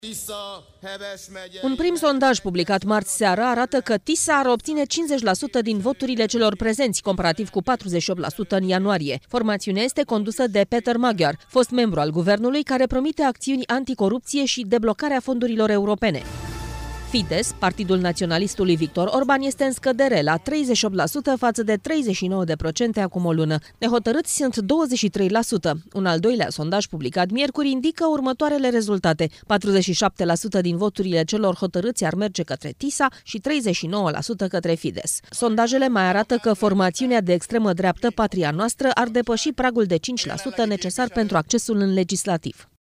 Un prim sondaj publicat marți seara arată că Tisza ar obține 50% din voturile celor prezenți, comparativ cu 48% în ianuarie. Formațiunea este condusă de Peter Magyar, fost membru al guvernului, care promite acțiuni anticorupție și deblocarea fondurilor europene. Fidesz, partidul naționalistului Victor Orban, este în scădere la 38% față de 39% acum o lună. Nehotărâți sunt 23%. Un al doilea sondaj publicat miercuri indică următoarele rezultate. 47% din voturile celor hotărâți ar merge către Tisza și 39% către Fidesz. Sondajele mai arată că formațiunea de extremă dreaptă Patria Noastră ar depăși pragul de 5% necesar pentru accesul în legislativ.